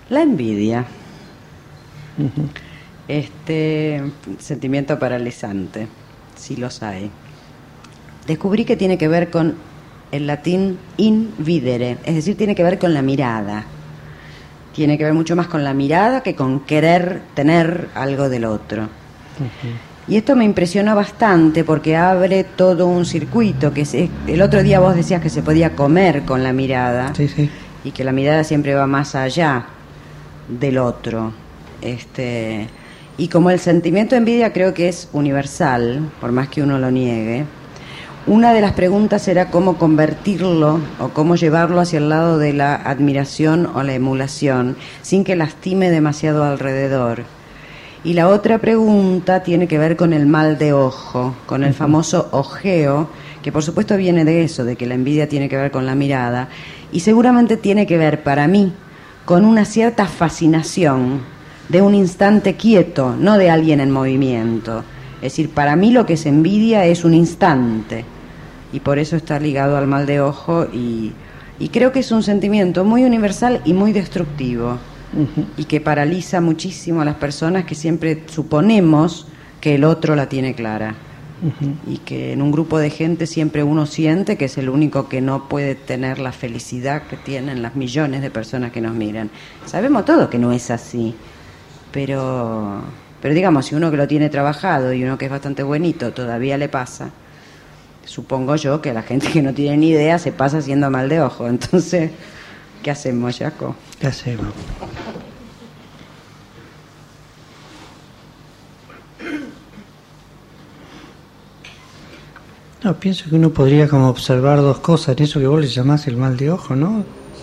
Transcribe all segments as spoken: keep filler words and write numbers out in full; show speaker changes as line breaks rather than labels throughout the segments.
La envidia. Uh-huh. Este sentimiento paralizante, si los hay. Descubrí que tiene que ver con el latín invidere, es decir, tiene que ver con la mirada. Tiene que ver mucho más con la mirada que con querer tener algo del otro. Uh-huh. Y esto me impresionó bastante porque abre todo un circuito. Que se, el otro día vos decías que se podía comer con la mirada.
Sí, sí.
Y que la mirada siempre va más allá del otro. Este, y como el sentimiento de envidia creo que es universal, por más que uno lo niegue, una de las preguntas era cómo convertirlo o cómo llevarlo hacia el lado de la admiración o la emulación sin que lastime demasiado alrededor. Y la otra pregunta tiene que ver con el mal de ojo, con el famoso ojeo, que por supuesto viene de eso, de que la envidia tiene que ver con la mirada, y seguramente tiene que ver para mí con una cierta fascinación de un instante quieto, no de alguien en movimiento. Es decir, para mí lo que es envidia es un instante, y por eso está ligado al mal de ojo, y, y creo que es un sentimiento muy universal y muy destructivo. Uh-huh. Y que paraliza muchísimo a las personas que siempre suponemos que el otro la tiene clara. Uh-huh. Y que en un grupo de gente siempre uno siente que es el único que no puede tener la felicidad que tienen las millones de personas que nos miran. Sabemos todos que no es así, pero, pero digamos, si uno que lo tiene trabajado y uno que es bastante buenito todavía le pasa, supongo yo que a la gente que no tiene ni idea se pasa haciendo mal de ojo. Entonces, ¿qué hacemos, Jaco?
¿Qué hacemos? No, pienso que uno podría como observar dos cosas en eso que vos le llamás el mal de ojo, ¿no?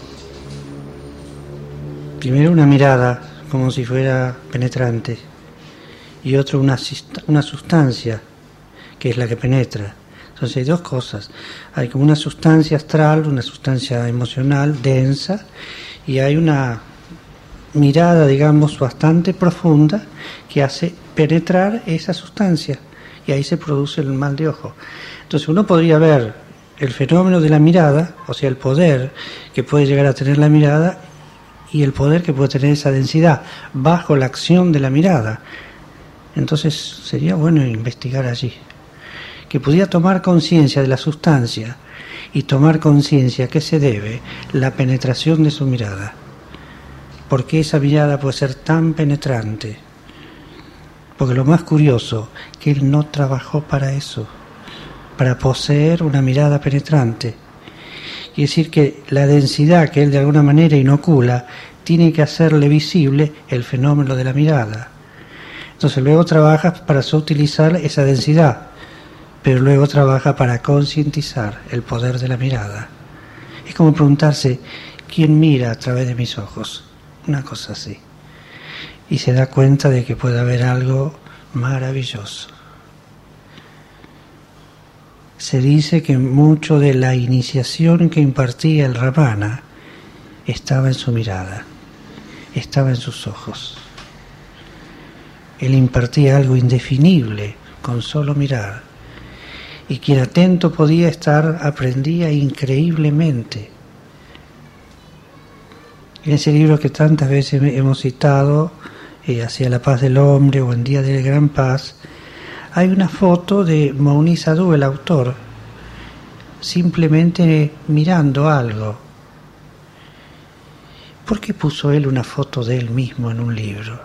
Primero una mirada, como si fuera penetrante, y otro una, una sustancia, que es la que penetra. Entonces hay dos cosas. Hay como una sustancia astral, una sustancia emocional densa, y hay una mirada, digamos, bastante profunda que hace penetrar esa sustancia, y ahí se produce el mal de ojo. Entonces uno podría ver el fenómeno de la mirada, o sea, el poder que puede llegar a tener la mirada y el poder que puede tener esa densidad bajo la acción de la mirada. Entonces sería bueno investigar allí, que pudiera tomar conciencia de la sustancia y tomar conciencia a qué se debe la penetración de su mirada. ¿Por qué esa mirada puede ser tan penetrante? Porque lo más curioso, que él no trabajó para eso, para poseer una mirada penetrante. Quiere decir que la densidad que él de alguna manera inocula tiene que hacerle visible el fenómeno de la mirada. Entonces luego trabaja para sutilizar esa densidad, pero luego trabaja para concientizar el poder de la mirada. Es como preguntarse, ¿quién mira a través de mis ojos? Una cosa así. Y se da cuenta de que puede haber algo maravilloso. Se dice que mucho de la iniciación que impartía el Ramana estaba en su mirada, estaba en sus ojos. Él impartía algo indefinible con solo mirar, y quien atento podía estar aprendía increíblemente. En ese libro que tantas veces hemos citado, eh, Hacia la paz del hombre o En día de gran paz, hay una foto de Mauni Sadhu, el autor, simplemente mirando algo. ¿Por qué puso él una foto de él mismo en un libro?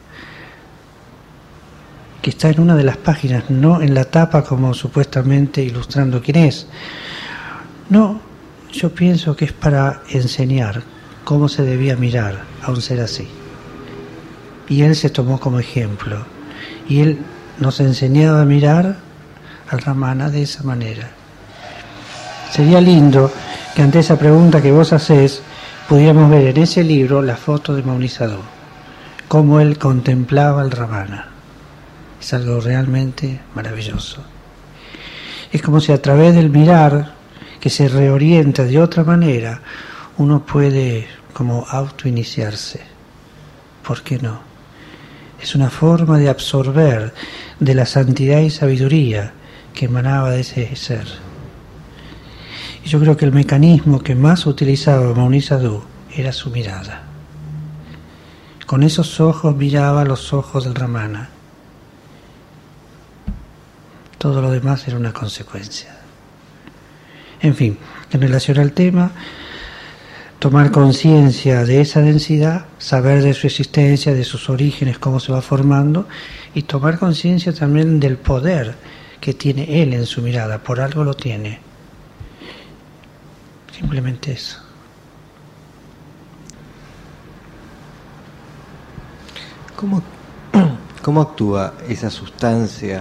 Que está en una de las páginas, no en la tapa como supuestamente ilustrando quién es. No, yo pienso que es para enseñar cómo se debía mirar a un ser así. Y él se tomó como ejemplo. Y él nos enseñaba a mirar al Ramana de esa manera. Sería lindo que ante esa pregunta que vos hacés, pudiéramos ver en ese libro la foto de Mauni Sadhu, cómo él contemplaba al Ramana. Es algo realmente maravilloso. Es como si a través del mirar, que se reorienta de otra manera, uno puede como autoiniciarse. ¿Por qué no? Es una forma de absorber de la santidad y sabiduría que emanaba de ese ser. Y yo creo que el mecanismo que más utilizaba Mauni Sadhu era su mirada. Con esos ojos miraba los ojos del Ramana. Todo lo demás era una consecuencia. En fin, en relación al tema, tomar conciencia de esa densidad, saber de su existencia, de sus orígenes, cómo se va formando, y tomar conciencia también del poder que tiene él en su mirada. Por algo lo tiene. Simplemente eso.
¿Cómo, cómo actúa esa sustancia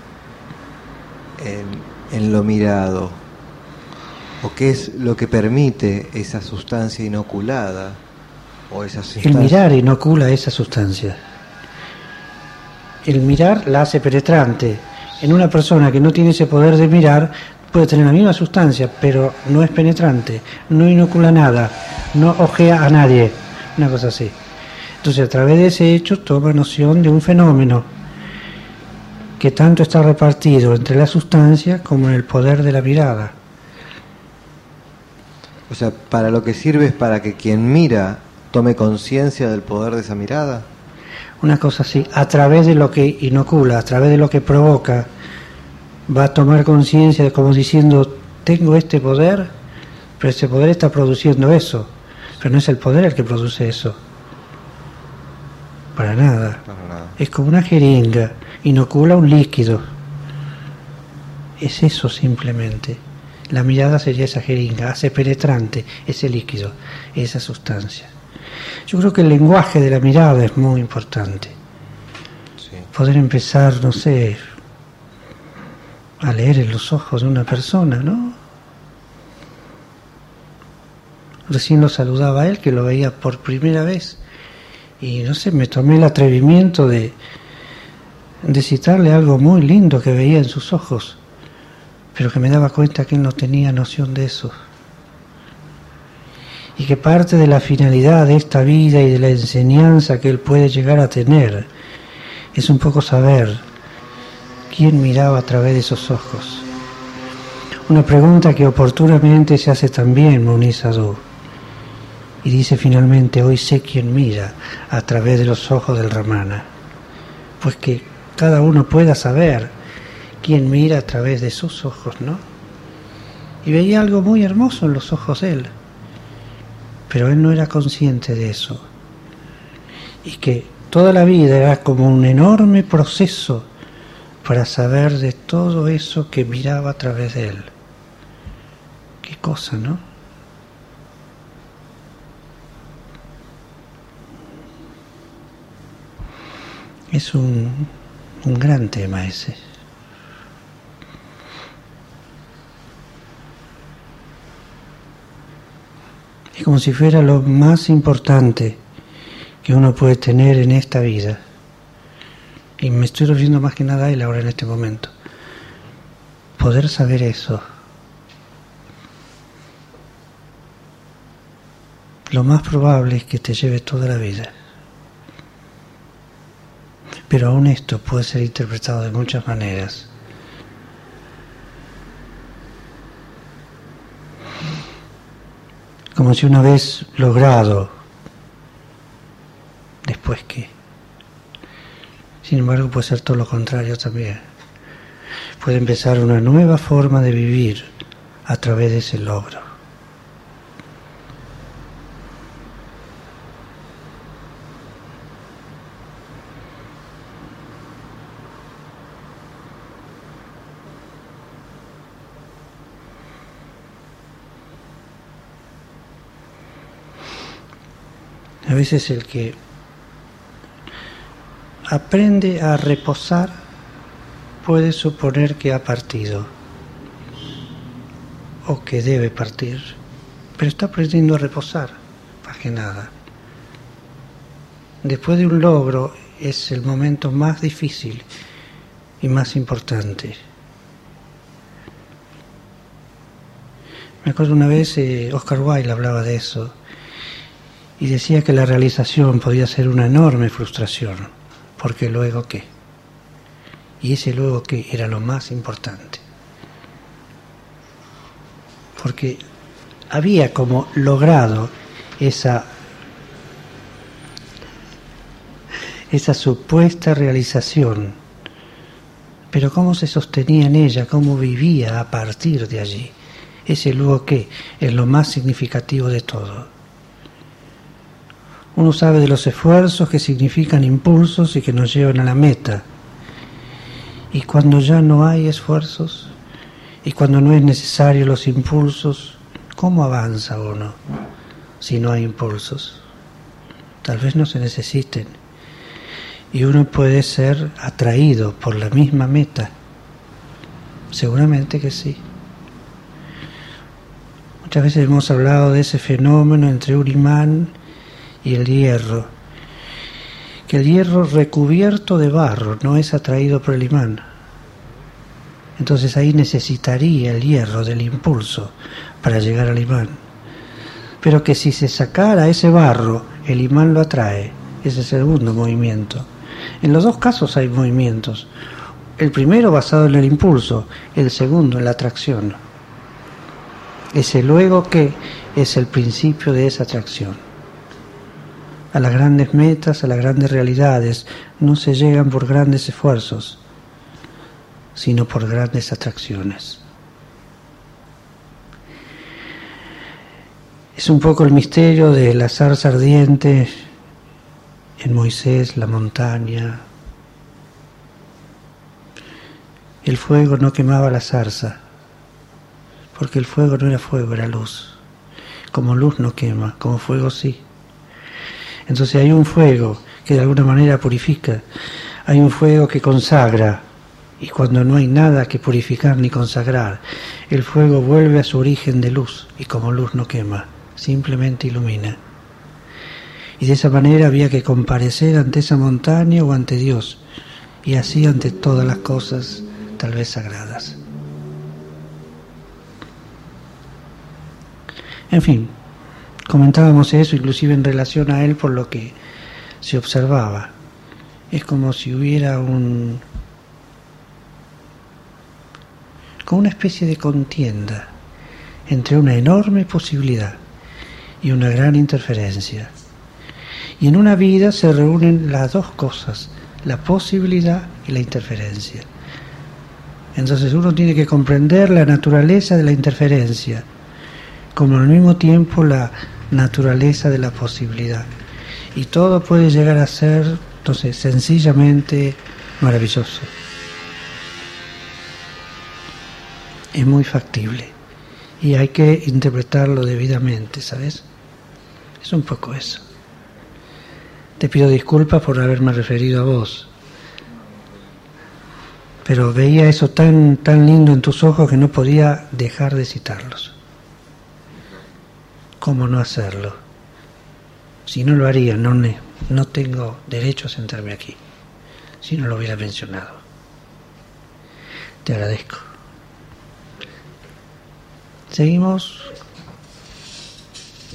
en, en lo mirado? ¿O qué es lo que permite esa sustancia inoculada? ¿O esa sustancia?
El mirar inocula esa sustancia. El mirar la hace penetrante. En una persona que no tiene ese poder de mirar, puede tener la misma sustancia, pero no es penetrante, no inocula nada, no ojea a nadie, una cosa así. Entonces, a través de ese hecho, toma noción de un fenómeno que tanto está repartido entre la sustancia como en el poder de la mirada.
O sea, para lo que sirve es para que quien mira tome conciencia del poder de esa mirada.
Una cosa así, a través de lo que inocula, a través de lo que provoca, va a tomar conciencia de como diciendo, tengo este poder, pero ese poder está produciendo eso, pero no es el poder el que produce eso. Para nada.
Para nada.
Es como una jeringa, inocula un líquido. Es eso simplemente. La mirada sería esa jeringa, hace penetrante ese líquido, esa sustancia. Yo creo que el lenguaje de la mirada es muy importante.
Sí.
Poder empezar, no sé, a leer en los ojos de una persona, ¿no? Recién lo saludaba a él, que lo veía por primera vez, y no sé, me tomé el atrevimiento de, de citarle algo muy lindo que veía en sus ojos, pero que me daba cuenta que él no tenía noción de eso. Y que parte de la finalidad de esta vida y de la enseñanza que él puede llegar a tener es un poco saber quién miraba a través de esos ojos. Una pregunta que oportunamente se hace también Muniz Sadhu. Y dice finalmente, hoy sé quién mira a través de los ojos del Ramana. Pues que cada uno pueda saber quién mira a través de sus ojos, ¿no? Y veía algo muy hermoso en los ojos de él. Pero él no era consciente de eso. Y que toda la vida era como un enorme proceso para saber de todo eso que miraba a través de él. Qué cosa, ¿no? Es un, un gran tema ese. Es como si fuera lo más importante que uno puede tener en esta vida. Y me estoy refiriendo más que nada a él ahora en este momento. Poder saber eso. Lo más probable es que te lleve toda la vida. Pero aún esto puede ser interpretado de muchas maneras. Como si una vez logrado, después qué. Sin embargo, puede ser todo lo contrario también. Puede empezar una nueva forma de vivir a través de ese logro. A veces el que aprende a reposar puede suponer que ha partido o que debe partir, pero está aprendiendo a reposar, más que nada. Después de un logro es el momento más difícil y más importante. Me acuerdo una vez eh, Oscar Wilde hablaba de eso. Y decía que la realización podía ser una enorme frustración, porque luego qué. Y ese luego qué era lo más importante. Porque había como logrado esa esa supuesta realización. Pero cómo se sostenía en ella, cómo vivía a partir de allí. Ese luego qué es lo más significativo de todo. Uno sabe de los esfuerzos que significan impulsos y que nos llevan a la meta. Y cuando ya no hay esfuerzos, y cuando no es necesario los impulsos, ¿cómo avanza uno si no hay impulsos? Tal vez no se necesiten. Y uno puede ser atraído por la misma meta. Seguramente que sí. Muchas veces hemos hablado de ese fenómeno entre un imán y el hierro, que el hierro recubierto de barro no es atraído por el imán. Entonces ahí necesitaría el hierro del impulso para llegar al imán. Pero que si se sacara ese barro, el imán lo atrae. Ese es el segundo movimiento. En los dos casos hay movimientos. El primero basado en el impulso, el segundo en la atracción. Ese luego que es el principio de esa atracción. A las grandes metas, a las grandes realidades, no se llegan por grandes esfuerzos, sino por grandes atracciones. Es un poco el misterio de la zarza ardiente en Moisés, la montaña. El fuego no quemaba la zarza, porque el fuego no era fuego, era luz. Como luz no quema, como fuego sí. Entonces hay un fuego que de alguna manera purifica, hay un fuego que consagra, y cuando no hay nada que purificar ni consagrar, el fuego vuelve a su origen de luz, y como luz no quema, simplemente ilumina. Y de esa manera había que comparecer ante esa montaña o ante Dios, y así ante todas las cosas tal vez sagradas. En fin, comentábamos eso inclusive en relación a él por lo que se observaba. Es como si hubiera un como una especie de contienda entre una enorme posibilidad y una gran interferencia. Y en una vida se reúnen las dos cosas, la posibilidad y la interferencia. Entonces uno tiene que comprender la naturaleza de la interferencia, como al mismo tiempo la naturaleza de la posibilidad. Y todo puede llegar a ser, entonces, sencillamente maravilloso. Es muy factible y hay que interpretarlo debidamente, ¿sabes? Es un poco eso. Te pido disculpas por haberme referido a vos, pero veía eso tan, tan lindo en tus ojos que no podía dejar de citarlos. ¿Cómo no hacerlo? Si no lo haría, no, ne, no tengo derecho a sentarme aquí, si no lo hubiera mencionado. Te agradezco. Seguimos